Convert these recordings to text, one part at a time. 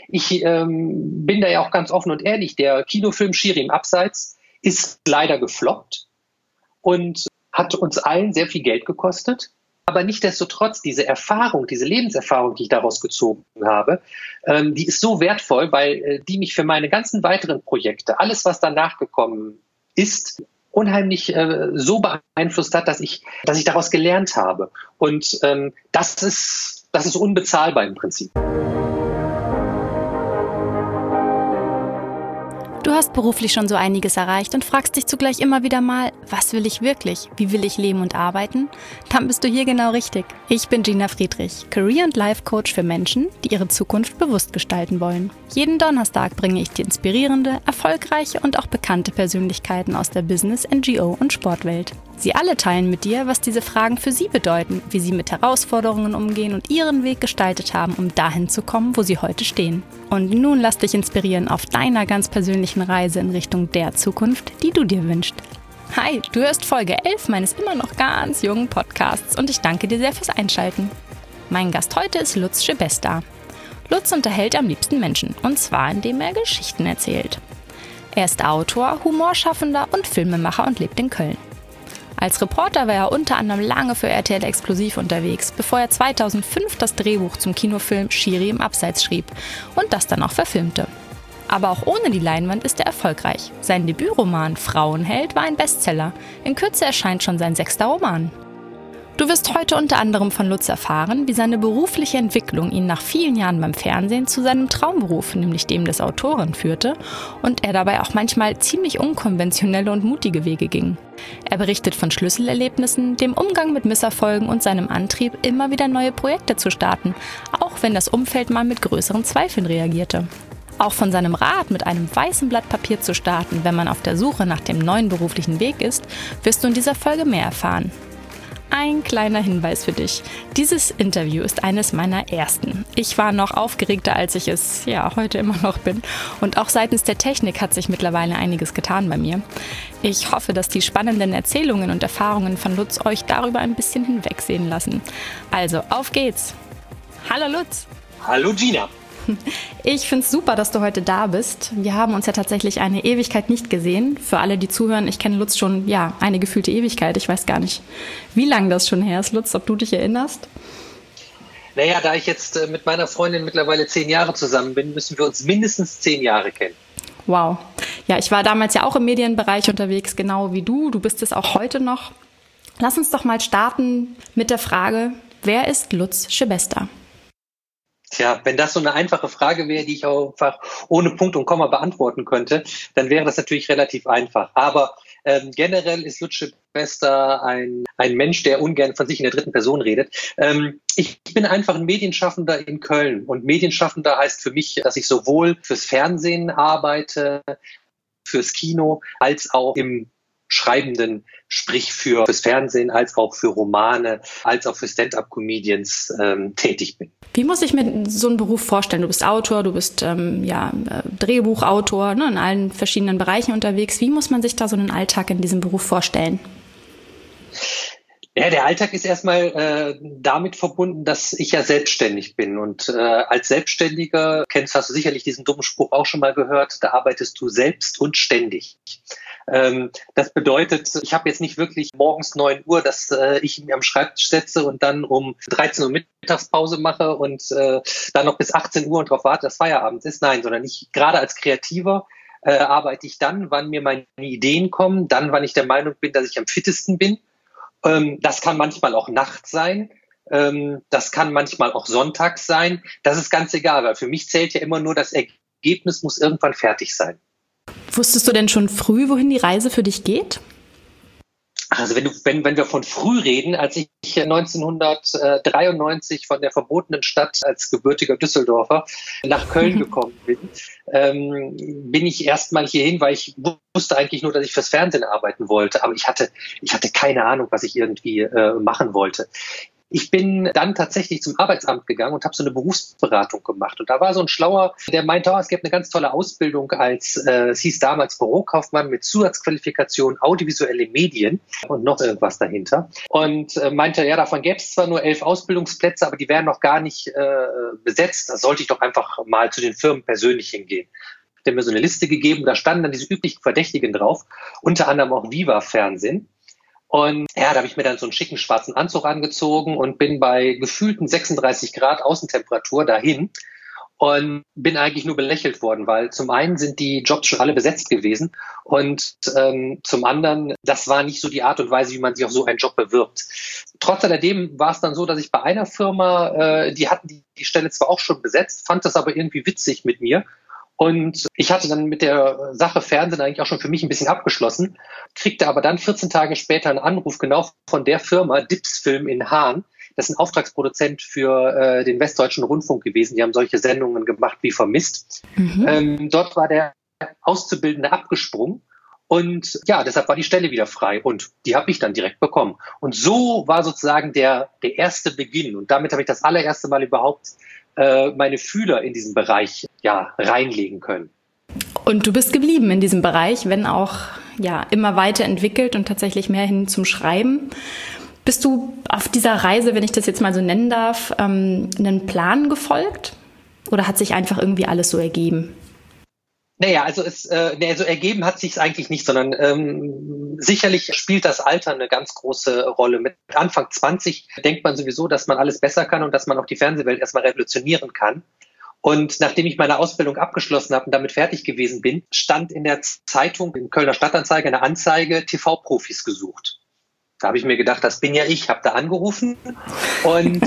Ich bin da ja auch ganz offen und ehrlich. Der Kinofilm Schiri im Abseits ist leider gefloppt und hat uns allen sehr viel Geld gekostet. Aber nichtsdestotrotz, diese Erfahrung, diese Lebenserfahrung, die ich daraus gezogen habe, die ist so wertvoll, weil die mich für meine ganzen weiteren Projekte, alles, was danach gekommen ist, unheimlich so beeinflusst hat, dass ich daraus gelernt habe. Und das ist unbezahlbar im Prinzip. Du hast beruflich schon so einiges erreicht und fragst dich zugleich immer wieder mal, was will ich wirklich? Wie will ich leben und arbeiten? Dann bist du hier genau richtig. Ich bin Gina Friedrich, Career- und Life-Coach für Menschen, die ihre Zukunft bewusst gestalten wollen. Jeden Donnerstag bringe ich dir inspirierende, erfolgreiche und auch bekannte Persönlichkeiten aus der Business-, NGO- und Sportwelt. Sie alle teilen mit dir, was diese Fragen für sie bedeuten, wie sie mit Herausforderungen umgehen und ihren Weg gestaltet haben, um dahin zu kommen, wo sie heute stehen. Und nun lass dich inspirieren auf deiner ganz persönlichen Reise in Richtung der Zukunft, die du dir wünschst. Hi, du hörst Folge 11 meines immer noch ganz jungen Podcasts und ich danke dir sehr fürs Einschalten. Mein Gast heute ist Lutz Schebesta. Lutz unterhält am liebsten Menschen, und zwar indem er Geschichten erzählt. Er ist Autor, Humorschaffender und Filmemacher und lebt in Köln. Als Reporter war er unter anderem lange für RTL Exklusiv unterwegs, bevor er 2005 das Drehbuch zum Kinofilm Schiri im Abseits schrieb und das dann auch verfilmte. Aber auch ohne die Leinwand ist er erfolgreich. Sein Debütroman Frauenheld war ein Bestseller. In Kürze erscheint schon sein 6. Roman. Du wirst heute unter anderem von Lutz erfahren, wie seine berufliche Entwicklung ihn nach vielen Jahren beim Fernsehen zu seinem Traumberuf, nämlich dem des Autoren, führte und er dabei auch manchmal ziemlich unkonventionelle und mutige Wege ging. Er berichtet von Schlüsselerlebnissen, dem Umgang mit Misserfolgen und seinem Antrieb, immer wieder neue Projekte zu starten, auch wenn das Umfeld mal mit größeren Zweifeln reagierte. Auch von seinem Rat, mit einem weißen Blatt Papier zu starten, wenn man auf der Suche nach dem neuen beruflichen Weg ist, wirst du in dieser Folge mehr erfahren. Ein kleiner Hinweis für dich. Dieses Interview ist eines meiner ersten. Ich war noch aufgeregter, als ich es heute immer noch bin. Und auch seitens der Technik hat sich mittlerweile einiges getan bei mir. Ich hoffe, dass die spannenden Erzählungen und Erfahrungen von Lutz euch darüber ein bisschen hinwegsehen lassen. Also, auf geht's! Hallo Lutz! Hallo Gina! Ich finde es super, dass du heute da bist. Wir haben uns ja tatsächlich eine Ewigkeit nicht gesehen. Für alle, die zuhören, ich kenne Lutz schon, eine gefühlte Ewigkeit. Ich weiß gar nicht, wie lange das schon her ist, Lutz, ob du dich erinnerst? Naja, da ich jetzt mit meiner Freundin mittlerweile 10 Jahre zusammen bin, müssen wir uns mindestens 10 Jahre kennen. Wow. Ja, ich war damals ja auch im Medienbereich unterwegs, genau wie du. Du bist es auch heute noch. Lass uns doch mal starten mit der Frage, wer ist Lutz Schebesta? Tja, wenn das so eine einfache Frage wäre, die ich auch einfach ohne Punkt und Komma beantworten könnte, dann wäre das natürlich relativ einfach. Aber generell ist Lutz Schebesta ein Mensch, der ungern von sich in der dritten Person redet. Ich bin einfach ein Medienschaffender in Köln. Und Medienschaffender heißt für mich, dass ich sowohl fürs Fernsehen arbeite, fürs Kino, als auch im Schreibenden, sprich fürs Fernsehen, als auch für Romane, als auch für Stand-up-Comedians tätig bin. Wie muss ich mir so einen Beruf vorstellen? Du bist Autor, du bist Drehbuchautor, in allen verschiedenen Bereichen unterwegs. Wie muss man sich da so einen Alltag in diesem Beruf vorstellen? Ja, der Alltag ist erstmal damit verbunden, dass ich ja selbstständig bin. Und als Selbstständiger, hast du sicherlich diesen dummen Spruch auch schon mal gehört, da arbeitest du selbst und ständig. Das bedeutet, ich habe jetzt nicht wirklich morgens 9 Uhr, dass ich mich am Schreibtisch setze und dann um 13 Uhr Mittagspause mache und dann noch bis 18 Uhr und darauf warte, dass Feierabend ist. Nein, sondern ich gerade als Kreativer arbeite ich dann, wann mir meine Ideen kommen, dann, wann ich der Meinung bin, dass ich am fittesten bin. Das kann manchmal auch nachts sein. Das kann manchmal auch sonntags sein. Das ist ganz egal, weil für mich zählt ja immer nur, das Ergebnis muss irgendwann fertig sein. Wusstest du denn schon früh, wohin die Reise für dich geht? Also wenn wir von früh reden, als ich 1993 von der verbotenen Stadt als gebürtiger Düsseldorfer nach Köln gekommen bin, bin ich erstmal hierhin, weil ich wusste eigentlich nur, dass ich fürs Fernsehen arbeiten wollte. Aber ich hatte keine Ahnung, was ich irgendwie machen wollte. Ich bin dann tatsächlich zum Arbeitsamt gegangen und habe so eine Berufsberatung gemacht. Und da war so ein Schlauer, der meinte, es gibt eine ganz tolle Ausbildung es hieß damals Bürokaufmann mit Zusatzqualifikation audiovisuelle Medien und noch irgendwas dahinter. Und meinte, ja, davon gäbe es zwar nur 11 Ausbildungsplätze, aber die wären noch gar nicht besetzt. Da sollte ich doch einfach mal zu den Firmen persönlich hingehen. Der mir so eine Liste gegeben, da standen dann diese üblichen Verdächtigen drauf, unter anderem auch Viva Fernsehen. Und ja, da habe ich mir dann so einen schicken schwarzen Anzug angezogen und bin bei gefühlten 36 Grad Außentemperatur dahin und bin eigentlich nur belächelt worden, weil zum einen sind die Jobs schon alle besetzt gewesen und zum anderen, das war nicht so die Art und Weise, wie man sich auf so einen Job bewirbt. Trotz alledem war es dann so, dass ich bei einer Firma, die hatten die Stelle zwar auch schon besetzt, fand das aber irgendwie witzig mit mir. Und ich hatte dann mit der Sache Fernsehen eigentlich auch schon für mich ein bisschen abgeschlossen, kriegte aber dann 14 Tage später einen Anruf genau von der Firma Dips Film in Hahn. Das ist ein Auftragsproduzent für den Westdeutschen Rundfunk gewesen. Die haben solche Sendungen gemacht wie Vermisst. Dort war der Auszubildende abgesprungen. Und ja, deshalb war die Stelle wieder frei und die habe ich dann direkt bekommen. Und so war sozusagen der erste Beginn. Und damit habe ich das allererste Mal überhaupt meine Fühler in diesen Bereich reinlegen können. Und du bist geblieben in diesem Bereich, wenn auch immer weiterentwickelt und tatsächlich mehr hin zum Schreiben. Bist du auf dieser Reise, wenn ich das jetzt mal so nennen darf, einen Plan gefolgt? Oder hat sich einfach irgendwie alles so ergeben? Naja, also ergeben hat sich's eigentlich nicht, sondern sicherlich spielt das Alter eine ganz große Rolle. Mit Anfang 20 denkt man sowieso, dass man alles besser kann und dass man auch die Fernsehwelt erstmal revolutionieren kann. Und nachdem ich meine Ausbildung abgeschlossen habe und damit fertig gewesen bin, stand in der Zeitung, im Kölner Stadtanzeiger, eine Anzeige, TV-Profis gesucht. Da habe ich mir gedacht, das bin ja ich, habe da angerufen und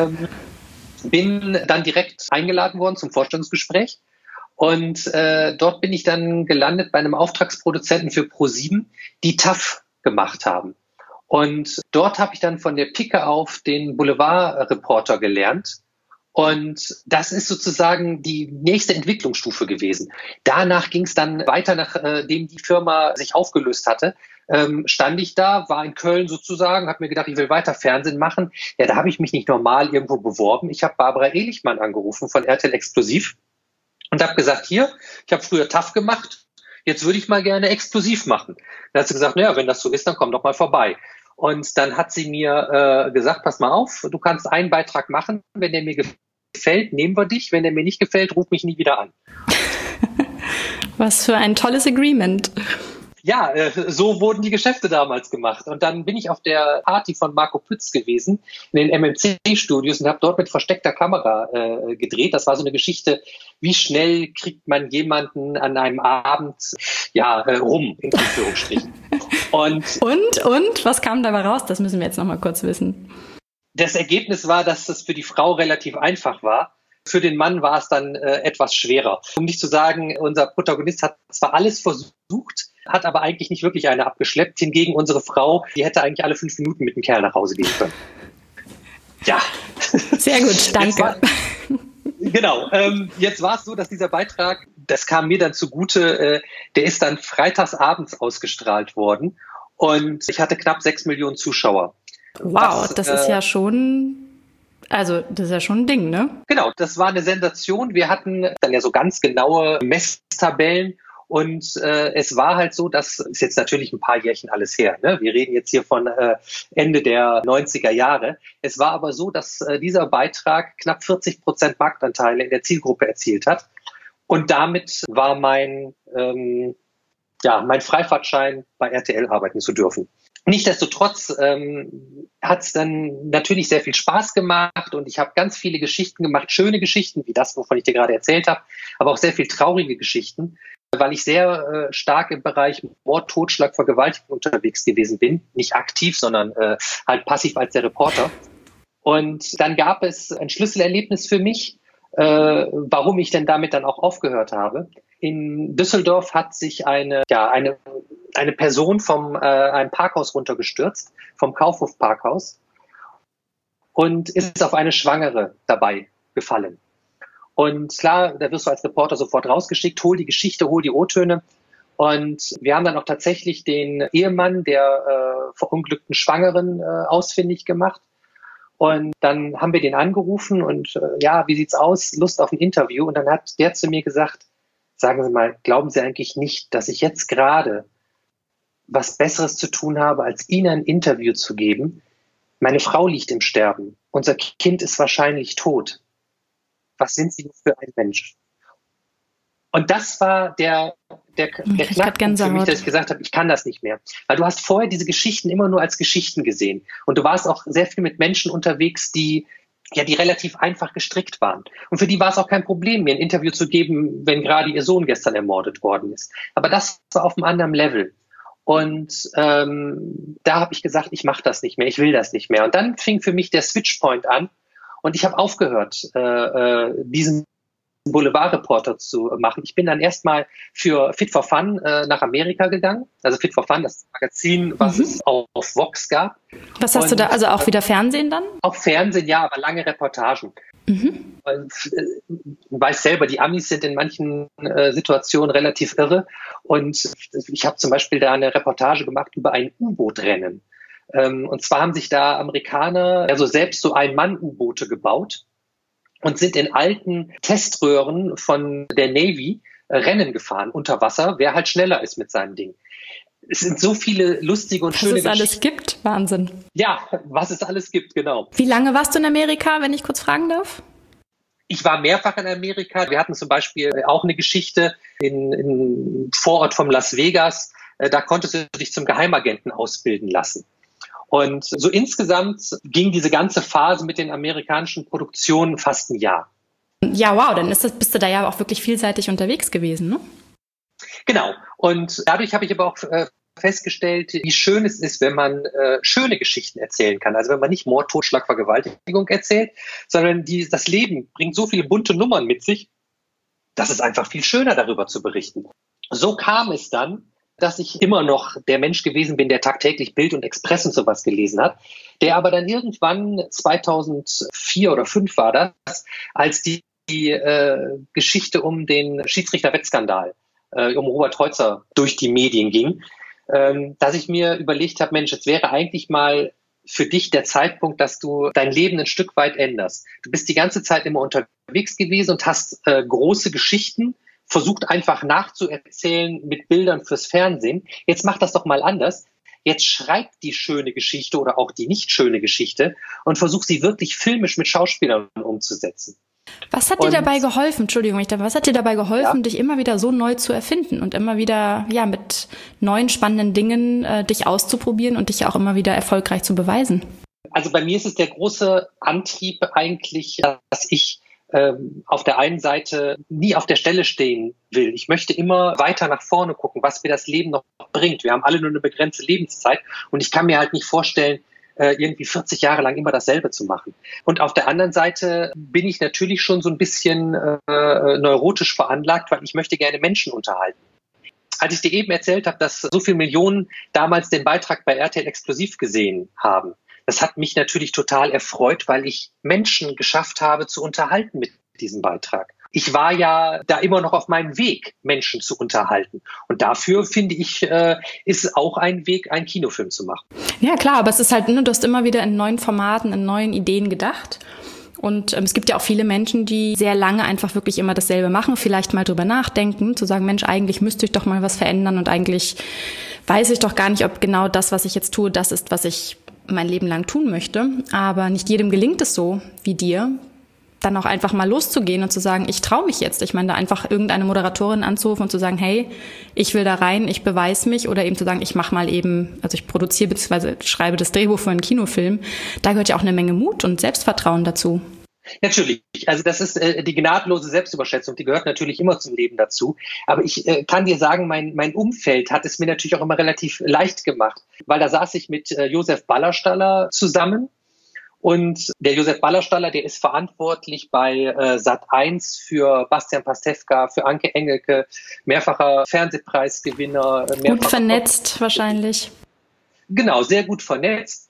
bin dann direkt eingeladen worden zum Vorstellungsgespräch. Und dort bin ich dann gelandet bei einem Auftragsproduzenten für ProSieben, die TAF gemacht haben. Und dort habe ich dann von der Pike auf den Boulevardreporter gelernt. Und das ist sozusagen die nächste Entwicklungsstufe gewesen. Danach ging es dann weiter, nachdem die Firma sich aufgelöst hatte. Stand ich da, war in Köln sozusagen, habe mir gedacht, ich will weiter Fernsehen machen. Ja, da habe ich mich nicht normal irgendwo beworben. Ich habe Barbara Ehlichmann angerufen von RTL Exklusiv. Und habe gesagt, hier, ich habe früher TAF gemacht, jetzt würde ich mal gerne exklusiv machen. Dann hat sie gesagt, naja, wenn das so ist, dann komm doch mal vorbei. Und dann hat sie mir gesagt, pass mal auf, du kannst einen Beitrag machen, wenn der mir gefällt, nehmen wir dich, wenn der mir nicht gefällt, ruf mich nie wieder an. Was für ein tolles Agreement. Ja, so wurden die Geschäfte damals gemacht. Und dann bin ich auf der Party von Marco Pütz gewesen, in den MMC-Studios und habe dort mit versteckter Kamera gedreht. Das war so eine Geschichte, wie schnell kriegt man jemanden an einem Abend rum, in Anführungsstrichen. Und was kam dabei raus? Das müssen wir jetzt noch mal kurz wissen. Das Ergebnis war, dass es für die Frau relativ einfach war. Für den Mann war es dann etwas schwerer. Um nicht zu sagen, unser Protagonist hat zwar alles versucht, hat aber eigentlich nicht wirklich eine abgeschleppt. Hingegen unsere Frau, die hätte eigentlich alle 5 Minuten mit dem Kerl nach Hause gehen können. Ja. Sehr gut, danke. Genau. Jetzt war es so, dass dieser Beitrag, das kam mir dann zugute, der ist dann freitags abends ausgestrahlt worden und ich hatte knapp 6 Millionen Zuschauer. Wow, das ist ja schon... Also, das ist ja schon ein Ding, ne? Genau, das war eine Sensation. Wir hatten dann ja so ganz genaue Messtabellen und es war halt so, das ist jetzt natürlich ein paar Jährchen alles her, ne? Wir reden jetzt hier von Ende der 90er Jahre. Es war aber so, dass dieser Beitrag knapp 40% Marktanteile in der Zielgruppe erzielt hat. Und damit war mein Freifahrtschein bei RTL arbeiten zu dürfen. Nichtsdestotrotz hat es dann natürlich sehr viel Spaß gemacht und ich habe ganz viele Geschichten gemacht, schöne Geschichten, wie das, wovon ich dir gerade erzählt habe, aber auch sehr viel traurige Geschichten, weil ich sehr stark im Bereich Mord, Totschlag, Vergewaltigung unterwegs gewesen bin. Nicht aktiv, sondern halt passiv als der Reporter. Und dann gab es ein Schlüsselerlebnis für mich, warum ich denn damit dann auch aufgehört habe. In Düsseldorf hat sich eine Person vom einem Parkhaus runtergestürzt, vom Kaufhof Parkhaus, und ist auf eine Schwangere dabei gefallen. Und klar, da wirst du als Reporter sofort rausgeschickt, hol die Geschichte, hol die O-Töne. Und wir haben dann auch tatsächlich den Ehemann der verunglückten Schwangeren ausfindig gemacht. Und dann haben wir den angerufen und ja, wie sieht's aus? Lust auf ein Interview? Und dann hat der zu mir gesagt, sagen Sie mal, glauben Sie eigentlich nicht, dass ich jetzt gerade was Besseres zu tun habe, als Ihnen ein Interview zu geben? Meine Frau liegt im Sterben. Unser Kind ist wahrscheinlich tot. Was sind Sie für ein Mensch? Und das war der Knackpunkt für mich, dass ich gesagt habe, ich kann das nicht mehr. Weil du hast vorher diese Geschichten immer nur als Geschichten gesehen. Und du warst auch sehr viel mit Menschen unterwegs, die relativ einfach gestrickt waren. Und für die war es auch kein Problem, mir ein Interview zu geben, wenn gerade ihr Sohn gestern ermordet worden ist. Aber das war auf einem anderen Level. Und da habe ich gesagt, ich mache das nicht mehr, ich will das nicht mehr. Und dann fing für mich der Switchpoint an und ich habe aufgehört, diesen Boulevardreporter zu machen. Ich bin dann erstmal für Fit for Fun nach Amerika gegangen. Also Fit for Fun, das Magazin, was es auf Vox gab. Was hast du da, also auch wieder Fernsehen dann? Auch Fernsehen, ja, aber lange Reportagen. Mhm. Du weißt selber, die Amis sind in manchen Situationen relativ irre. Und ich habe zum Beispiel da eine Reportage gemacht über ein U-Boot-Rennen. Und zwar haben sich da Amerikaner also selbst so Ein-Mann-U-Boote gebaut und sind in alten Teströhren von der Navy Rennen gefahren unter Wasser, wer halt schneller ist mit seinem Ding. Es sind so viele lustige und schöne Geschichten. Was es alles gibt, Wahnsinn. Ja, was es alles gibt, genau. Wie lange warst du in Amerika, wenn ich kurz fragen darf? Ich war mehrfach in Amerika. Wir hatten zum Beispiel auch eine Geschichte in Vorort von Las Vegas. Da konntest du dich zum Geheimagenten ausbilden lassen. Und so insgesamt ging diese ganze Phase mit den amerikanischen Produktionen fast ein Jahr. Ja, wow, dann bist du da ja auch wirklich vielseitig unterwegs gewesen, ne? Genau. Und dadurch habe ich aber auch festgestellt, wie schön es ist, wenn man schöne Geschichten erzählen kann. Also wenn man nicht Mord, Totschlag, Vergewaltigung erzählt, sondern das Leben bringt so viele bunte Nummern mit sich, dass es einfach viel schöner darüber zu berichten. So kam es dann, dass ich immer noch der Mensch gewesen bin, der tagtäglich Bild und Express und sowas gelesen hat, der aber dann irgendwann 2004 oder 2005 war das, als die Geschichte um den Schiedsrichter-Wettskandal um Robert Heutzer durch die Medien ging, dass ich mir überlegt habe, Mensch, jetzt wäre eigentlich mal für dich der Zeitpunkt, dass du dein Leben ein Stück weit änderst. Du bist die ganze Zeit immer unterwegs gewesen und hast große Geschichten versucht einfach nachzuerzählen mit Bildern fürs Fernsehen. Jetzt mach das doch mal anders. Jetzt schreib die schöne Geschichte oder auch die nicht schöne Geschichte und versuch sie wirklich filmisch mit Schauspielern umzusetzen. Was hat dir dabei geholfen, dich immer wieder so neu zu erfinden und immer wieder mit neuen spannenden Dingen dich auszuprobieren und dich auch immer wieder erfolgreich zu beweisen? Also bei mir ist es der große Antrieb eigentlich, dass ich auf der einen Seite nie auf der Stelle stehen will. Ich möchte immer weiter nach vorne gucken, was mir das Leben noch bringt. Wir haben alle nur eine begrenzte Lebenszeit und ich kann mir halt nicht vorstellen, irgendwie 40 Jahre lang immer dasselbe zu machen. Und auf der anderen Seite bin ich natürlich schon so ein bisschen neurotisch veranlagt, weil ich möchte gerne Menschen unterhalten. Als ich dir eben erzählt habe, dass so viele Millionen damals den Beitrag bei RTL Exklusiv gesehen haben, das hat mich natürlich total erfreut, weil ich Menschen geschafft habe zu unterhalten mit diesem Beitrag. Ich war ja da immer noch auf meinem Weg, Menschen zu unterhalten. Und dafür, finde ich, ist auch ein Weg, einen Kinofilm zu machen. Ja, klar, aber es ist halt, du hast immer wieder in neuen Formaten, in neuen Ideen gedacht. Und es gibt ja auch viele Menschen, die sehr lange einfach wirklich immer dasselbe machen, vielleicht mal drüber nachdenken, zu sagen, Mensch, eigentlich müsste ich doch mal was verändern und eigentlich weiß ich doch gar nicht, ob genau das, was ich jetzt tue, das ist, was ich mein Leben lang tun möchte. Aber nicht jedem gelingt es so wie dir, dann auch einfach mal loszugehen und zu sagen, ich traue mich jetzt. Ich meine, da einfach irgendeine Moderatorin anzurufen und zu sagen, hey, ich will da rein, ich beweise mich, oder eben zu sagen, ich mache mal eben, also ich produziere bzw. schreibe das Drehbuch für einen Kinofilm. Da gehört ja auch eine Menge Mut und Selbstvertrauen dazu. Natürlich, also das ist die gnadenlose Selbstüberschätzung, die gehört natürlich immer zum Leben dazu. Aber ich kann dir sagen, mein Umfeld hat es mir natürlich auch immer relativ leicht gemacht, weil da saß ich mit Josef Ballerstaller zusammen. Und der Josef Ballerstaller, der ist verantwortlich bei Sat.1 für Bastian Pastewka, für Anke Engelke, mehrfacher Fernsehpreisgewinner. Gut vernetzt wahrscheinlich. Genau, sehr gut vernetzt.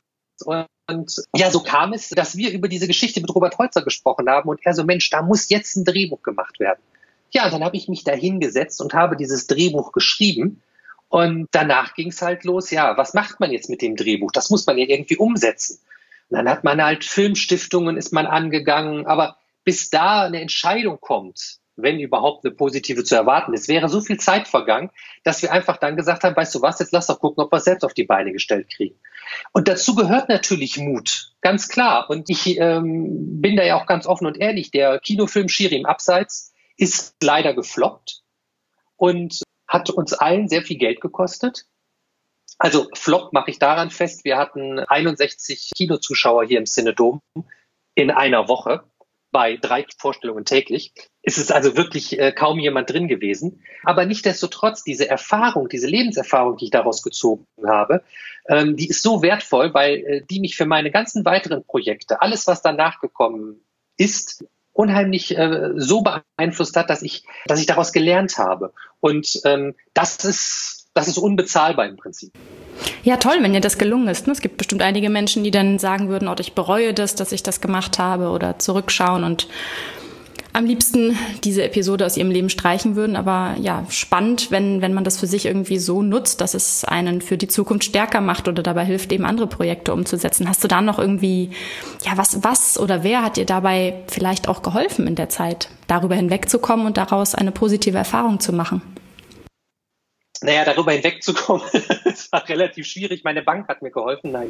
Und ja, so kam es, dass wir über diese Geschichte mit Robert Heutzer gesprochen haben und er so, Mensch, da muss jetzt ein Drehbuch gemacht werden. Ja, dann habe ich mich da hingesetzt und habe dieses Drehbuch geschrieben und danach ging es halt los, ja, was macht man jetzt mit dem Drehbuch? Das muss man ja irgendwie umsetzen. Und dann hat man halt Filmstiftungen, ist man angegangen, aber bis da eine Entscheidung kommt, wenn überhaupt eine positive zu erwarten ist, wäre so viel Zeit vergangen, dass wir einfach dann gesagt haben, weißt du was, jetzt lass doch gucken, ob wir es selbst auf die Beine gestellt kriegen. Und dazu gehört natürlich Mut, ganz klar. Und ich bin da ja auch ganz offen und ehrlich, der Kinofilm Schiri im Abseits ist leider gefloppt und hat uns allen sehr viel Geld gekostet. Also Flop mache ich daran fest, wir hatten 61 Kinozuschauer hier im Cinedom in einer Woche bei 3 Vorstellungen täglich. Es ist also wirklich kaum jemand drin gewesen. Aber nichtsdestotrotz, diese Erfahrung, diese Lebenserfahrung, die ich daraus gezogen habe, die ist so wertvoll, weil die mich für meine ganzen weiteren Projekte, alles, was danach gekommen ist, unheimlich so beeinflusst hat, dass ich daraus gelernt habe. Und das ist unbezahlbar im Prinzip. Ja, toll, wenn dir das gelungen ist. Es gibt bestimmt einige Menschen, die dann sagen würden, oh, ich bereue das, dass ich das gemacht habe, oder zurückschauen und am liebsten diese Episode aus ihrem Leben streichen würden. Aber ja, spannend, wenn man das für sich irgendwie so nutzt, dass es einen für die Zukunft stärker macht oder dabei hilft, eben andere Projekte umzusetzen. Hast du da noch irgendwie, ja, was oder wer hat dir dabei vielleicht auch geholfen in der Zeit, darüber hinwegzukommen und daraus eine positive Erfahrung zu machen? Naja, darüber hinwegzukommen, das war relativ schwierig. Meine Bank hat mir geholfen, nein.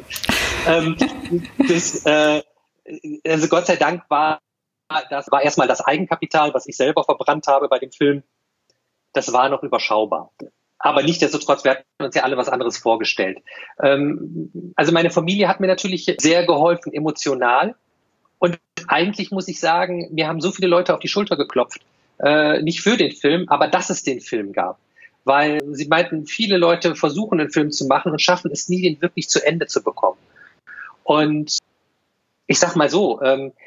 Also Gott sei Dank war erstmal das Eigenkapital, was ich selber verbrannt habe bei dem Film, das war noch überschaubar. Aber nichtsdestotrotz, wir hatten uns ja alle was anderes vorgestellt. Also meine Familie hat mir natürlich sehr geholfen, emotional. Und eigentlich muss ich sagen, mir haben so viele Leute auf die Schulter geklopft. Nicht für den Film, aber dass es den Film gab. Weil sie meinten, viele Leute versuchen, einen Film zu machen und schaffen es nie, den wirklich zu Ende zu bekommen. Und ich sag mal so,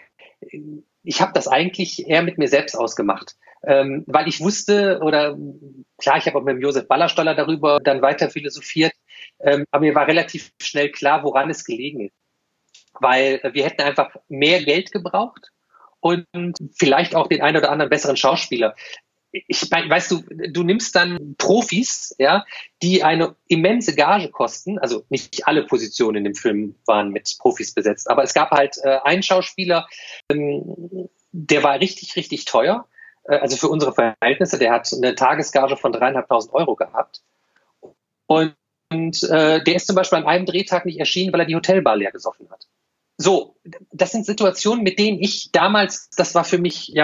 ich habe das eigentlich eher mit mir selbst ausgemacht. Weil ich wusste, oder klar, ich habe auch mit dem Josef Ballerstaller darüber dann weiter philosophiert, aber mir war relativ schnell klar, woran es gelegen ist. Weil wir hätten einfach mehr Geld gebraucht und vielleicht auch den einen oder anderen besseren Schauspieler. Weißt du, du nimmst dann Profis, ja, die eine immense Gage kosten. Also nicht alle Positionen in dem Film waren mit Profis besetzt, aber es gab halt einen Schauspieler, der war richtig, richtig teuer. Also für unsere Verhältnisse, der hat eine Tagesgage von 3.500 Euro gehabt. Und der ist zum Beispiel an einem Drehtag nicht erschienen, weil er die Hotelbar leer gesoffen hat. So, das sind Situationen, mit denen ich damals, das war für mich, ja,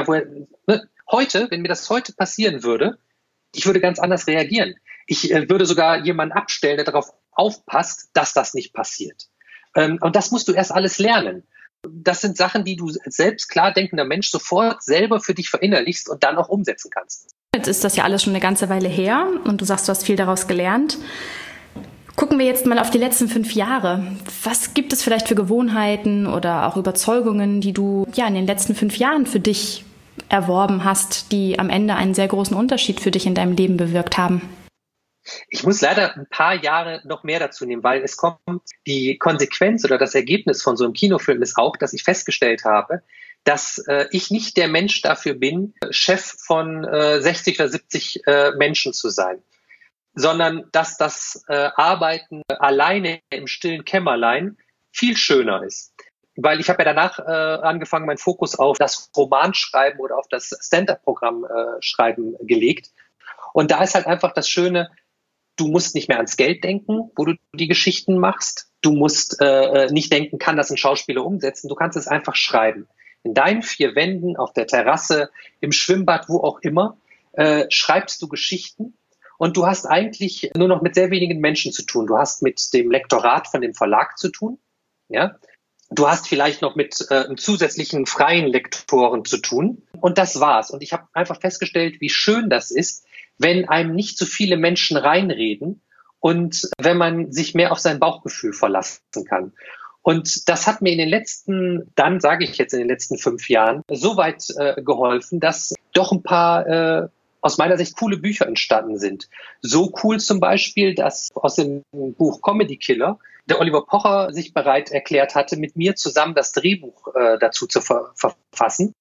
heute, wenn mir das heute passieren würde, ich würde ganz anders reagieren. Ich würde sogar jemanden abstellen, der darauf aufpasst, dass das nicht passiert. Und das musst du erst alles lernen. Das sind Sachen, die du als selbst klar denkender Mensch sofort selber für dich verinnerlichst und dann auch umsetzen kannst. Jetzt ist das ja alles schon eine ganze Weile her und du sagst, du hast viel daraus gelernt. Gucken wir jetzt mal auf die letzten 5 Jahre. Was gibt es vielleicht für Gewohnheiten oder auch Überzeugungen, die du ja in den letzten 5 Jahren für dich erworben hast, die am Ende einen sehr großen Unterschied für dich in deinem Leben bewirkt haben? Ich muss leider ein paar Jahre noch mehr dazu nehmen, weil es kommt, die Konsequenz oder das Ergebnis von so einem Kinofilm ist auch, dass ich festgestellt habe, dass ich nicht der Mensch dafür bin, Chef von 60 oder 70 Menschen zu sein, sondern dass das Arbeiten alleine im stillen Kämmerlein viel schöner ist. Weil ich habe ja danach angefangen, meinen Fokus auf das Romanschreiben oder auf das Stand-up-Programm schreiben gelegt. Und da ist halt einfach das Schöne, du musst nicht mehr ans Geld denken, wo du die Geschichten machst. Du musst nicht denken, kann das ein Schauspieler umsetzen. Du kannst es einfach schreiben. In deinen 4 Wänden, auf der Terrasse, im Schwimmbad, wo auch immer, schreibst du Geschichten. Und du hast eigentlich nur noch mit sehr wenigen Menschen zu tun. Du hast mit dem Lektorat von dem Verlag zu tun. Ja. Du hast vielleicht noch mit einem zusätzlichen freien Lektoren zu tun. Und das war's. Und ich habe einfach festgestellt, wie schön das ist, wenn einem nicht so viele Menschen reinreden und wenn man sich mehr auf sein Bauchgefühl verlassen kann. Und das hat mir in den letzten, dann sage ich jetzt in den letzten 5 Jahren, so weit geholfen, dass doch ein paar aus meiner Sicht coole Bücher entstanden sind. So cool zum Beispiel, dass aus dem Buch Comedy Killer der Oliver Pocher sich bereit erklärt hatte, mit mir zusammen das Drehbuch dazu zu verfassen.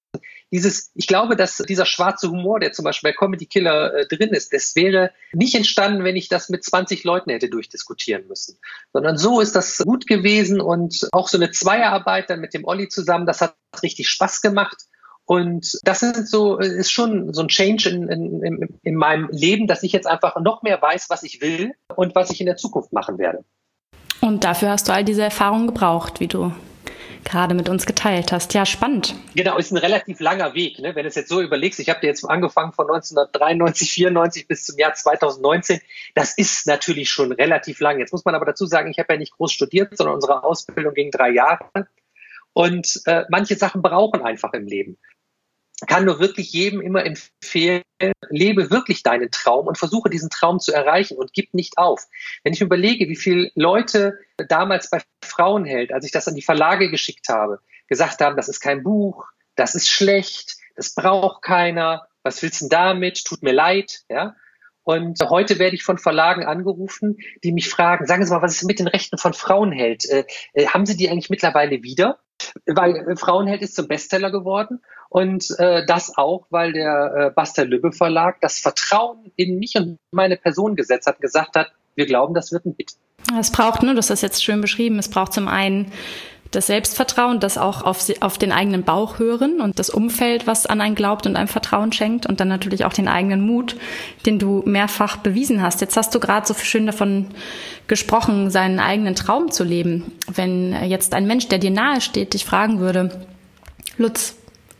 ich glaube, dass dieser schwarze Humor, der zum Beispiel bei Comedy Killer drin ist, das wäre nicht entstanden, wenn ich das mit 20 Leuten hätte durchdiskutieren müssen. Sondern so ist das gut gewesen und auch so eine Zweierarbeit dann mit dem Olli zusammen, das hat richtig Spaß gemacht. Und das ist schon so ein Change in meinem Leben, dass ich jetzt einfach noch mehr weiß, was ich will und was ich in der Zukunft machen werde. Und dafür hast du all diese Erfahrungen gebraucht, wie du gerade mit uns geteilt hast. Ja, spannend. Genau, ist ein relativ langer Weg, ne? Wenn du es jetzt so überlegst, ich habe dir jetzt angefangen von 1993, 94 bis zum Jahr 2019. Das ist natürlich schon relativ lang. Jetzt muss man aber dazu sagen, ich habe ja nicht groß studiert, sondern unsere Ausbildung ging 3 Jahre. Und manche Sachen brauchen einfach im Leben. Kann nur wirklich jedem immer empfehlen, lebe wirklich deinen Traum und versuche diesen Traum zu erreichen und gib nicht auf. Wenn ich mir überlege, wie viele Leute damals bei Frauenheld, als ich das an die Verlage geschickt habe, gesagt haben, das ist kein Buch, das ist schlecht, das braucht keiner, was willst du denn damit, tut mir leid, ja. Und heute werde ich von Verlagen angerufen, die mich fragen, sagen Sie mal, was ist mit den Rechten von Frauenheld? Haben Sie die eigentlich mittlerweile wieder? Weil Frauenheld ist zum Bestseller geworden und das auch, weil der Bastel-Lübbe Verlag das Vertrauen in mich und meine Person gesetzt hat, gesagt hat, wir glauben, das wird ein Hit. Es braucht, ne, du hast das jetzt schön beschrieben, es braucht zum einen das Selbstvertrauen, das auch auf den eigenen Bauch hören und das Umfeld, was an einen glaubt und einem Vertrauen schenkt und dann natürlich auch den eigenen Mut, den du mehrfach bewiesen hast. Jetzt hast du gerade so schön davon gesprochen, seinen eigenen Traum zu leben. Wenn jetzt ein Mensch, der dir nahe steht, dich fragen würde, Lutz,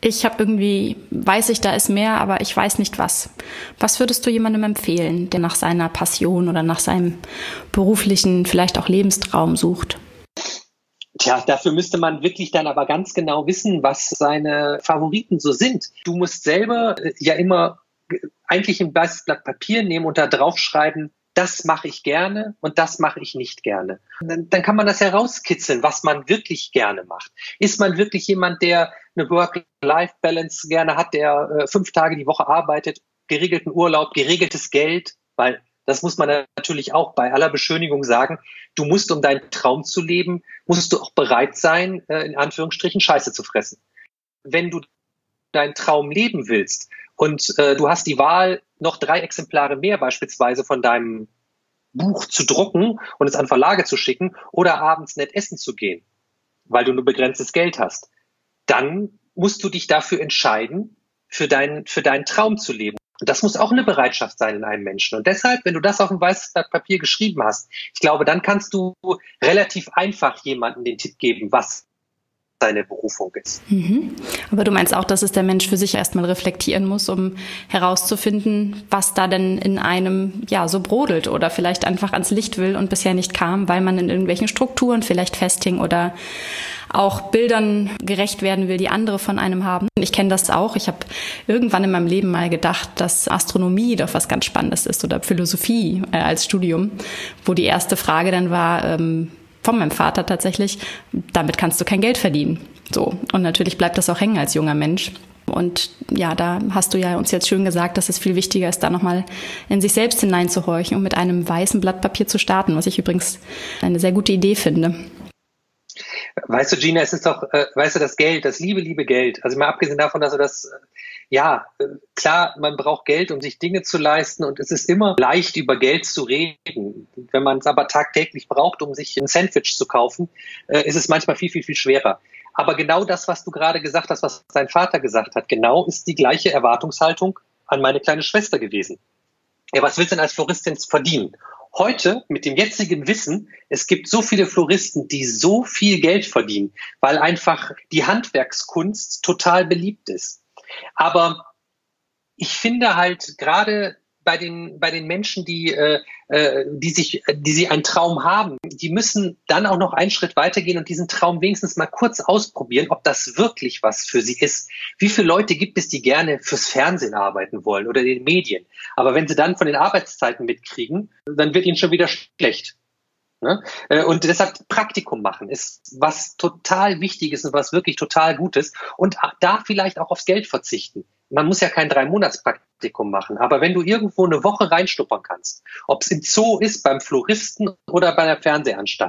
weiß ich, da ist mehr, aber ich weiß nicht was. Was würdest du jemandem empfehlen, der nach seiner Passion oder nach seinem beruflichen, vielleicht auch Lebenstraum sucht? Tja, dafür müsste man wirklich dann aber ganz genau wissen, was seine Favoriten so sind. Du musst selber ja immer eigentlich ein weißes Blatt Papier nehmen und da draufschreiben, das mache ich gerne und das mache ich nicht gerne. Dann kann man das herauskitzeln, was man wirklich gerne macht. Ist man wirklich jemand, der eine Work-Life-Balance gerne hat, der 5 Tage die Woche arbeitet, geregelten Urlaub, geregeltes Geld, weil das muss man natürlich auch bei aller Beschönigung sagen. Du musst, um deinen Traum zu leben, musst du auch bereit sein, in Anführungsstrichen Scheiße zu fressen. Wenn du deinen Traum leben willst und du hast die Wahl, noch 3 Exemplare mehr beispielsweise von deinem Buch zu drucken und es an Verlage zu schicken oder abends nett essen zu gehen, weil du nur begrenztes Geld hast, dann musst du dich dafür entscheiden, für deinen Traum zu leben. Und das muss auch eine Bereitschaft sein in einem Menschen. Und deshalb, wenn du das auf ein weißes Blatt Papier geschrieben hast, ich glaube, dann kannst du relativ einfach jemandem den Tipp geben, was seine Berufung ist. Aber du meinst auch, dass es der Mensch für sich erstmal reflektieren muss, um herauszufinden, was da denn in einem ja so brodelt oder vielleicht einfach ans Licht will und bisher nicht kam, weil man in irgendwelchen Strukturen vielleicht festhing oder auch Bildern gerecht werden will, die andere von einem haben. Ich kenne das auch. Ich habe irgendwann in meinem Leben mal gedacht, dass Astronomie doch was ganz Spannendes ist oder Philosophie als Studium, wo die erste Frage dann war, von meinem Vater tatsächlich, damit kannst du kein Geld verdienen. So. Und natürlich bleibt das auch hängen als junger Mensch. Und ja, da hast du ja uns jetzt schön gesagt, dass es viel wichtiger ist, da nochmal in sich selbst hineinzuhorchen und mit einem weißen Blatt Papier zu starten, was ich übrigens eine sehr gute Idee finde. Weißt du, Gina, es ist doch, das Geld, das liebe Geld. Also mal abgesehen davon, dass du das, klar, man braucht Geld, um sich Dinge zu leisten und es ist immer leicht, über Geld zu reden. Wenn man es aber tagtäglich braucht, um sich ein Sandwich zu kaufen, ist es manchmal viel, viel, viel schwerer. Aber genau das, was du gerade gesagt hast, was dein Vater gesagt hat, genau ist die gleiche Erwartungshaltung an meine kleine Schwester gewesen. Ja, was willst du denn als Floristin verdienen? Heute, mit dem jetzigen Wissen, es gibt so viele Floristen, die so viel Geld verdienen, weil einfach die Handwerkskunst total beliebt ist. Aber ich finde halt gerade bei den Menschen, die einen Traum haben, die müssen dann auch noch einen Schritt weitergehen und diesen Traum wenigstens mal kurz ausprobieren, ob das wirklich was für sie ist. Wie viele Leute gibt es, die gerne fürs Fernsehen arbeiten wollen oder in den Medien? Aber wenn sie dann von den Arbeitszeiten mitkriegen, dann wird ihnen schon wieder schlecht. Ne? Und deshalb Praktikum machen ist was total Wichtiges und was wirklich total Gutes und da vielleicht auch aufs Geld verzichten. Man muss ja kein 3-Monats-Praktikum machen, aber wenn du irgendwo eine Woche reinschnuppern kannst, ob es im Zoo ist, beim Floristen oder bei der Fernsehanstalt,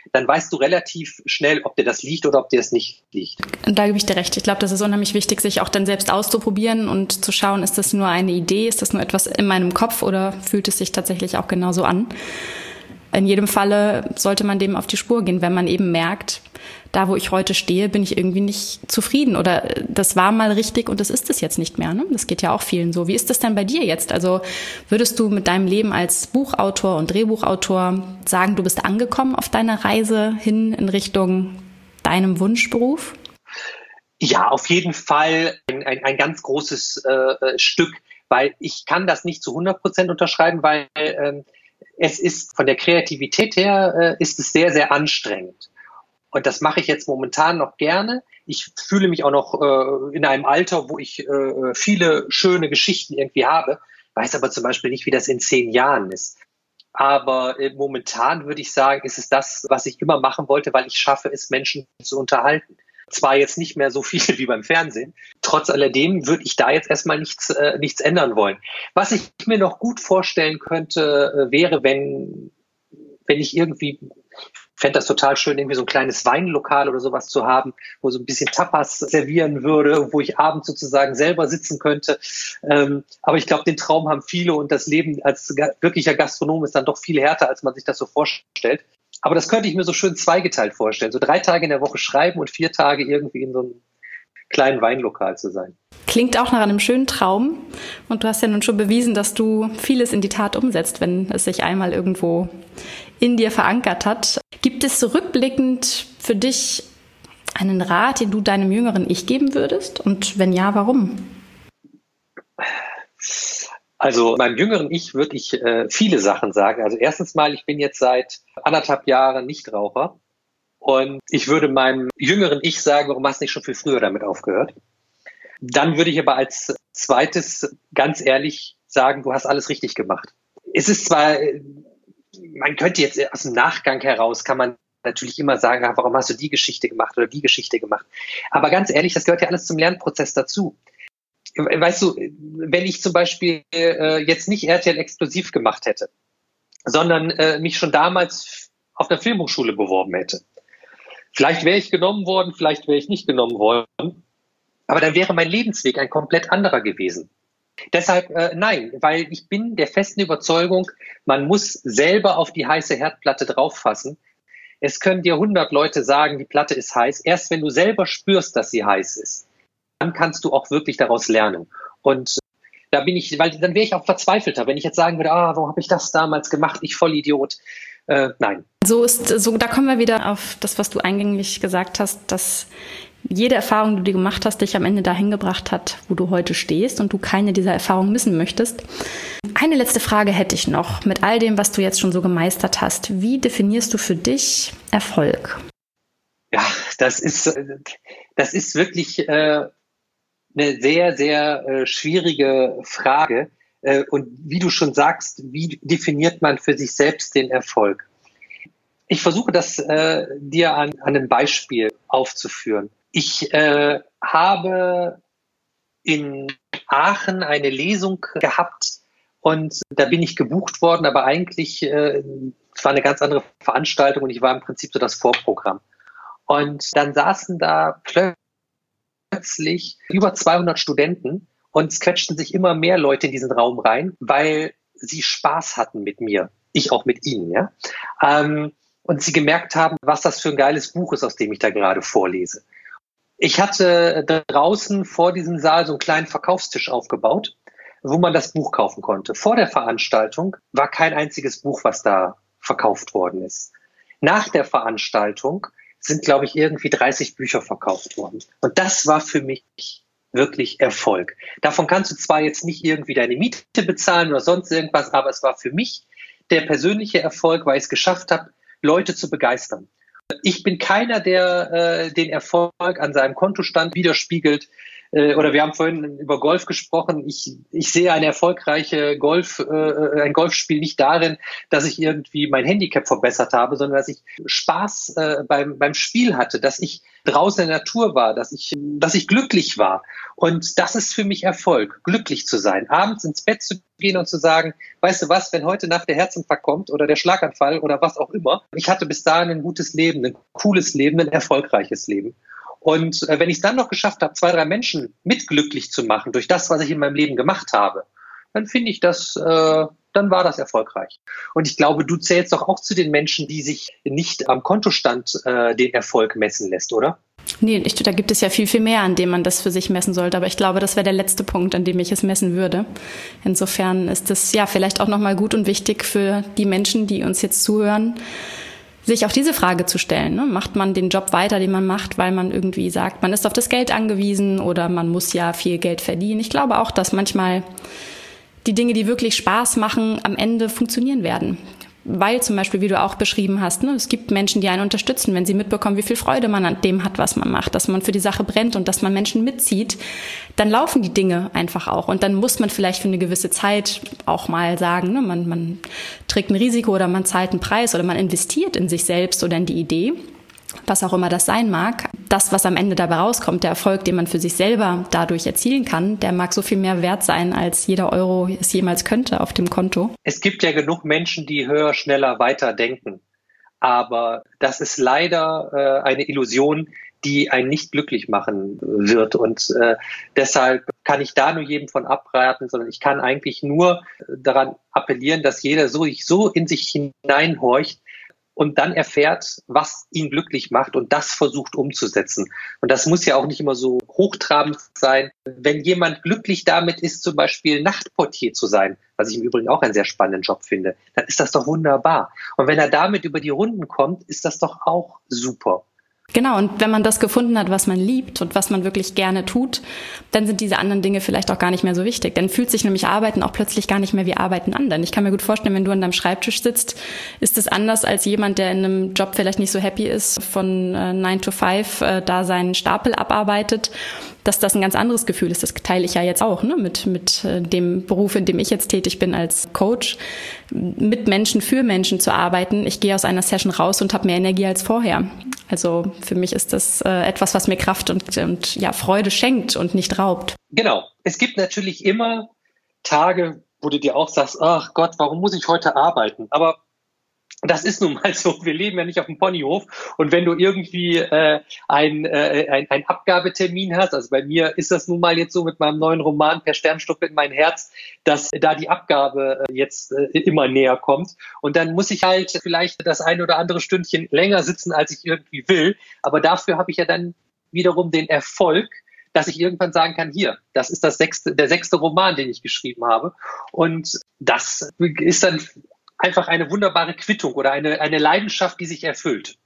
dann weißt du relativ schnell, ob dir das liegt oder ob dir das nicht liegt. Und da gebe ich dir recht. Ich glaube, das ist unheimlich wichtig, sich auch dann selbst auszuprobieren und zu schauen, ist das nur eine Idee, ist das nur etwas in meinem Kopf oder fühlt es sich tatsächlich auch genauso an? In jedem Falle sollte man dem auf die Spur gehen, wenn man eben merkt, da wo ich heute stehe, bin ich irgendwie nicht zufrieden oder das war mal richtig und das ist es jetzt nicht mehr. Ne? Das geht ja auch vielen so. Wie ist das denn bei dir jetzt? Also würdest du mit deinem Leben als Buchautor und Drehbuchautor sagen, du bist angekommen auf deiner Reise hin in Richtung deinem Wunschberuf? Ja, auf jeden Fall ein ganz großes Stück, weil ich kann das nicht zu 100% unterschreiben, weil es ist von der Kreativität her ist es sehr, sehr anstrengend. Und das mache ich jetzt momentan noch gerne. Ich fühle mich auch noch in einem Alter, wo ich viele schöne Geschichten irgendwie habe, weiß aber zum Beispiel nicht, wie das in 10 Jahren ist. Aber momentan würde ich sagen, ist es das, was ich immer machen wollte, weil ich schaffe es, Menschen zu unterhalten. Zwar jetzt nicht mehr so viel wie beim Fernsehen, trotz alledem würde ich da jetzt erstmal nichts ändern wollen. Was ich mir noch gut vorstellen könnte, wäre, wenn ich irgendwie, fände das total schön, irgendwie so ein kleines Weinlokal oder sowas zu haben, wo so ein bisschen Tapas servieren würde, wo ich abends sozusagen selber sitzen könnte. Aber ich glaube, den Traum haben viele und das Leben als wirklicher Gastronom ist dann doch viel härter, als man sich das so vorstellt. Aber das könnte ich mir so schön zweigeteilt vorstellen. So 3 Tage in der Woche schreiben und 4 Tage irgendwie in so einem kleinen Weinlokal zu sein. Klingt auch nach einem schönen Traum. Und du hast ja nun schon bewiesen, dass du vieles in die Tat umsetzt, wenn es sich einmal irgendwo in dir verankert hat. Gibt es rückblickend für dich einen Rat, den du deinem jüngeren Ich geben würdest? Und wenn ja, warum? Also meinem jüngeren Ich würde ich viele Sachen sagen. Also erstens mal, ich bin jetzt seit 1,5 Jahren Nichtraucher. Und ich würde meinem jüngeren Ich sagen, warum hast du nicht schon viel früher damit aufgehört? Dann würde ich aber als zweites ganz ehrlich sagen, du hast alles richtig gemacht. Es ist zwar, man könnte jetzt aus dem Nachgang heraus, kann man natürlich immer sagen, warum hast du die Geschichte gemacht oder die Geschichte gemacht? Aber ganz ehrlich, das gehört ja alles zum Lernprozess dazu. Weißt du, wenn ich zum Beispiel jetzt nicht RTL Explosiv gemacht hätte, sondern mich schon damals auf einer Filmhochschule beworben hätte, vielleicht wäre ich genommen worden, vielleicht wäre ich nicht genommen worden, aber dann wäre mein Lebensweg ein komplett anderer gewesen. Deshalb nein, weil ich bin der festen Überzeugung, man muss selber auf die heiße Herdplatte drauffassen. Es können dir 100 Leute sagen, die Platte ist heiß. Erst wenn du selber spürst, dass sie heiß ist, dann kannst du auch wirklich daraus lernen. Und da bin ich, weil dann wäre ich auch verzweifelter, wenn ich jetzt sagen würde, warum habe ich das damals gemacht, ich Vollidiot. Nein. Da kommen wir wieder auf das, was du eingänglich gesagt hast, dass jede Erfahrung, die du gemacht hast, dich am Ende dahin gebracht hat, wo du heute stehst und du keine dieser Erfahrungen missen möchtest. Eine letzte Frage hätte ich noch. Mit all dem, was du jetzt schon so gemeistert hast, wie definierst du für dich Erfolg? Ja, das ist wirklich eine sehr, sehr schwierige Frage. Und wie du schon sagst, wie definiert man für sich selbst den Erfolg? Ich versuche das dir an einem Beispiel aufzuführen. Ich habe in Aachen eine Lesung gehabt und da bin ich gebucht worden, aber eigentlich es war eine ganz andere Veranstaltung und ich war im Prinzip so das Vorprogramm. Und dann saßen da plötzlich über 200 Studenten und es quetschten sich immer mehr Leute in diesen Raum rein, weil sie Spaß hatten mit mir. Ich auch mit ihnen, ja. Und sie gemerkt haben, was das für ein geiles Buch ist, aus dem ich da gerade vorlese. Ich hatte draußen vor diesem Saal so einen kleinen Verkaufstisch aufgebaut, wo man das Buch kaufen konnte. Vor der Veranstaltung war kein einziges Buch, was da verkauft worden ist. Nach der Veranstaltung sind, glaube ich, irgendwie 30 Bücher verkauft worden. Und das war für mich wirklich Erfolg. Davon kannst du zwar jetzt nicht irgendwie deine Miete bezahlen oder sonst irgendwas, aber es war für mich der persönliche Erfolg, weil ich es geschafft habe, Leute zu begeistern. Ich bin keiner, der den Erfolg an seinem Kontostand widerspiegelt. Oder wir haben vorhin über Golf gesprochen. Ich sehe ein Golfspiel nicht darin, dass ich irgendwie mein Handicap verbessert habe, sondern dass ich Spaß beim Spiel hatte, dass ich draußen in der Natur war, dass ich glücklich war. Und das ist für mich Erfolg, glücklich zu sein, abends ins Bett zu gehen und zu sagen, weißt du was, wenn heute Nacht der Herzinfarkt kommt oder der Schlaganfall oder was auch immer, ich hatte bis dahin ein gutes Leben, ein cooles Leben, ein erfolgreiches Leben. Und wenn ich es dann noch geschafft habe, 2, 3 Menschen mitglücklich zu machen durch das, was ich in meinem Leben gemacht habe, dann finde ich das, dann war das erfolgreich. Und ich glaube, du zählst doch auch zu den Menschen, die sich nicht am Kontostand den Erfolg messen lässt, oder? Nee, da gibt es ja viel, viel mehr, an dem man das für sich messen sollte. Aber ich glaube, das wäre der letzte Punkt, an dem ich es messen würde. Insofern ist es ja vielleicht auch nochmal gut und wichtig für die Menschen, die uns jetzt zuhören, sich auch diese Frage zu stellen. Ne? Macht man den Job weiter, den man macht, weil man irgendwie sagt, man ist auf das Geld angewiesen oder man muss ja viel Geld verdienen. Ich glaube auch, dass manchmal die Dinge, die wirklich Spaß machen, am Ende funktionieren werden. Weil zum Beispiel, wie du auch beschrieben hast, ne, es gibt Menschen, die einen unterstützen, wenn sie mitbekommen, wie viel Freude man an dem hat, was man macht, dass man für die Sache brennt und dass man Menschen mitzieht, dann laufen die Dinge einfach auch. Und dann muss man vielleicht für eine gewisse Zeit auch mal sagen, ne, man trägt ein Risiko oder man zahlt einen Preis oder man investiert in sich selbst oder in die Idee, was auch immer das sein mag. Das, was am Ende dabei rauskommt, der Erfolg, den man für sich selber dadurch erzielen kann, der mag so viel mehr wert sein, als jeder Euro es jemals könnte auf dem Konto. Es gibt ja genug Menschen, die höher, schneller, weiter denken. Aber das ist leider eine Illusion, die einen nicht glücklich machen wird. Und deshalb kann ich da nur jedem von abraten, sondern ich kann eigentlich nur daran appellieren, dass jeder so in sich hineinhorcht, und dann erfährt, was ihn glücklich macht und das versucht umzusetzen. Und das muss ja auch nicht immer so hochtrabend sein. Wenn jemand glücklich damit ist, zum Beispiel Nachtportier zu sein, was ich im Übrigen auch einen sehr spannenden Job finde, dann ist das doch wunderbar. Und wenn er damit über die Runden kommt, ist das doch auch super. Genau, und wenn man das gefunden hat, was man liebt und was man wirklich gerne tut, dann sind diese anderen Dinge vielleicht auch gar nicht mehr so wichtig. Dann fühlt sich nämlich Arbeiten auch plötzlich gar nicht mehr wie Arbeiten an. Denn ich kann mir gut vorstellen, wenn du an deinem Schreibtisch sitzt, ist es anders als jemand, der in einem Job vielleicht nicht so happy ist, von 9 to 5 da seinen Stapel abarbeitet, dass das ein ganz anderes Gefühl ist. Das teile ich ja jetzt auch, ne, mit dem Beruf, in dem ich jetzt tätig bin als Coach, mit Menschen, für Menschen zu arbeiten. Ich gehe aus einer Session raus und habe mehr Energie als vorher. Also für mich ist das etwas, was mir Kraft und ja, Freude schenkt und nicht raubt. Genau. Es gibt natürlich immer Tage, wo du dir auch sagst, ach Gott, warum muss ich heute arbeiten? Aber das ist nun mal so. Wir leben ja nicht auf dem Ponyhof. Und wenn du irgendwie ein Abgabetermin hast, also bei mir ist das nun mal jetzt so mit meinem neuen Roman Per Sternschnuppe in mein Herz, dass da die Abgabe jetzt immer näher kommt. Und dann muss ich halt vielleicht das ein oder andere Stündchen länger sitzen, als ich irgendwie will. Aber dafür habe ich ja dann wiederum den Erfolg, dass ich irgendwann sagen kann, hier, das ist der 6. Roman, den ich geschrieben habe. Und das ist dann einfach eine wunderbare Quittung oder eine Leidenschaft, die sich erfüllt.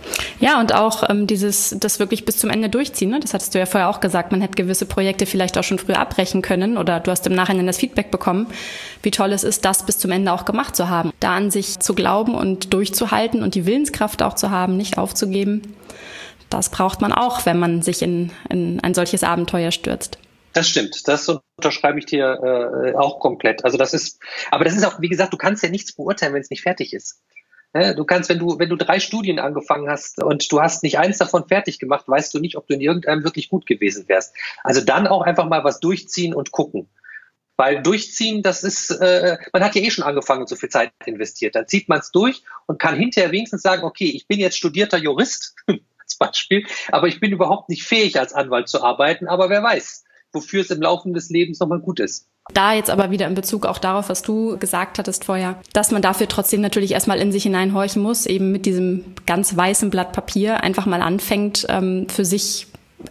Ja, und auch das wirklich bis zum Ende durchziehen. Ne? Das hattest du ja vorher auch gesagt. Man hätte gewisse Projekte vielleicht auch schon früh abbrechen können oder du hast im Nachhinein das Feedback bekommen, wie toll es ist, das bis zum Ende auch gemacht zu haben. Da an sich zu glauben und durchzuhalten und die Willenskraft auch zu haben, nicht aufzugeben, das braucht man auch, wenn man sich in ein solches Abenteuer stürzt. Das stimmt, das unterschreibe ich dir auch komplett. Also das ist auch, wie gesagt, du kannst ja nichts beurteilen, wenn es nicht fertig ist. Du kannst, wenn du 3 Studien angefangen hast und du hast nicht eins davon fertig gemacht, weißt du nicht, ob du in irgendeinem wirklich gut gewesen wärst. Also dann auch einfach mal was durchziehen und gucken. Weil durchziehen, das ist, man hat ja eh schon angefangen und so viel Zeit investiert. Dann zieht man es durch und kann hinterher wenigstens sagen, okay, ich bin jetzt studierter Jurist, als Beispiel, aber ich bin überhaupt nicht fähig, als Anwalt zu arbeiten, aber wer weiß, wofür es im Laufe des Lebens nochmal gut ist. Da jetzt aber wieder in Bezug auch darauf, was du gesagt hattest vorher, dass man dafür trotzdem natürlich erstmal in sich hineinhorchen muss, eben mit diesem ganz weißen Blatt Papier einfach mal anfängt, für sich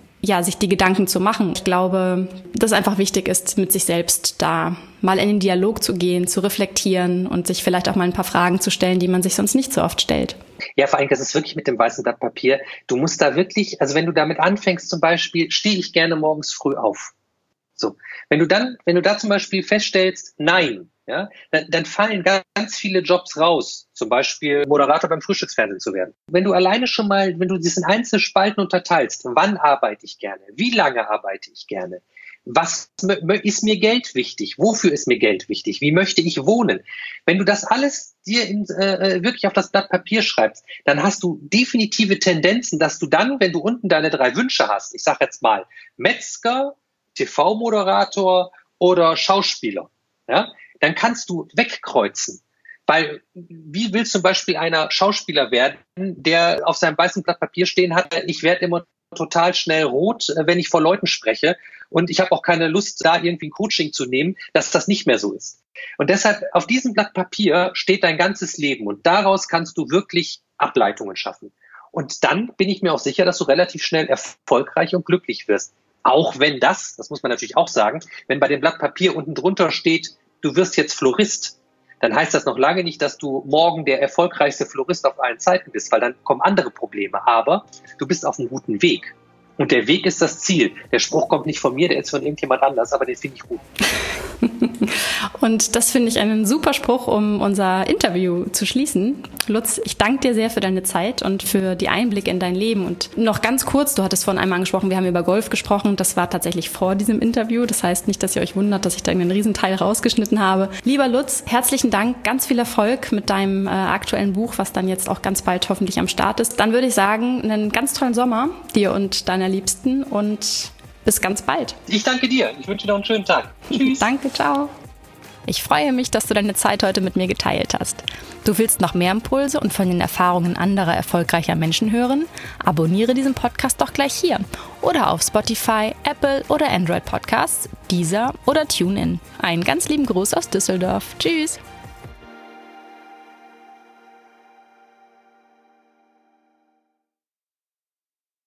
die Gedanken zu machen. Ich glaube, dass einfach wichtig ist, mit sich selbst da mal in den Dialog zu gehen, zu reflektieren und sich vielleicht auch mal ein paar Fragen zu stellen, die man sich sonst nicht so oft stellt. Ja, vor allem, das ist wirklich mit dem weißen Blatt Papier. Du musst da wirklich, also wenn du damit anfängst, zum Beispiel, stehe ich gerne morgens früh auf. So. Wenn du da zum Beispiel feststellst, nein, ja, dann fallen ganz viele Jobs raus. Zum Beispiel Moderator beim Frühstücksfernsehen zu werden. Wenn du alleine schon mal, wenn du das in einzelne Spalten unterteilst, wann arbeite ich gerne? Wie lange arbeite ich gerne? Was ist mir Geld wichtig? Wofür ist mir Geld wichtig? Wie möchte ich wohnen? Wenn du das alles dir wirklich auf das Blatt Papier schreibst, dann hast du definitive Tendenzen, dass du dann, wenn du unten deine 3 Wünsche hast, ich sage jetzt mal Metzger, TV-Moderator oder Schauspieler, ja, dann kannst du wegkreuzen. Weil wie will zum Beispiel einer Schauspieler werden, der auf seinem weißen Blatt Papier stehen hat, ich werde immer total schnell rot, wenn ich vor Leuten spreche und ich habe auch keine Lust, da irgendwie ein Coaching zu nehmen, dass das nicht mehr so ist. Und deshalb, auf diesem Blatt Papier steht dein ganzes Leben und daraus kannst du wirklich Ableitungen schaffen. Und dann bin ich mir auch sicher, dass du relativ schnell erfolgreich und glücklich wirst. Auch wenn das muss man natürlich auch sagen, wenn bei dem Blatt Papier unten drunter steht, du wirst jetzt Florist, dann heißt das noch lange nicht, dass du morgen der erfolgreichste Florist auf allen Zeiten bist, weil dann kommen andere Probleme. Aber du bist auf einem guten Weg. Und der Weg ist das Ziel. Der Spruch kommt nicht von mir, der ist von irgendjemand anders, aber den finde ich gut. Und das finde ich einen super Spruch, um unser Interview zu schließen. Lutz, ich danke dir sehr für deine Zeit und für die Einblicke in dein Leben. Und noch ganz kurz, du hattest vorhin einmal angesprochen, wir haben über Golf gesprochen. Das war tatsächlich vor diesem Interview. Das heißt nicht, dass ihr euch wundert, dass ich da einen Riesenteil rausgeschnitten habe. Lieber Lutz, herzlichen Dank, ganz viel Erfolg mit deinem aktuellen Buch, was dann jetzt auch ganz bald hoffentlich am Start ist. Dann würde ich sagen, einen ganz tollen Sommer dir und deiner Liebsten und bis ganz bald. Ich danke dir. Ich wünsche dir noch einen schönen Tag. Tschüss. Danke, ciao. Ich freue mich, dass du deine Zeit heute mit mir geteilt hast. Du willst noch mehr Impulse und von den Erfahrungen anderer erfolgreicher Menschen hören? Abonniere diesen Podcast doch gleich hier oder auf Spotify, Apple oder Android Podcasts, Deezer oder TuneIn. Einen ganz lieben Gruß aus Düsseldorf. Tschüss.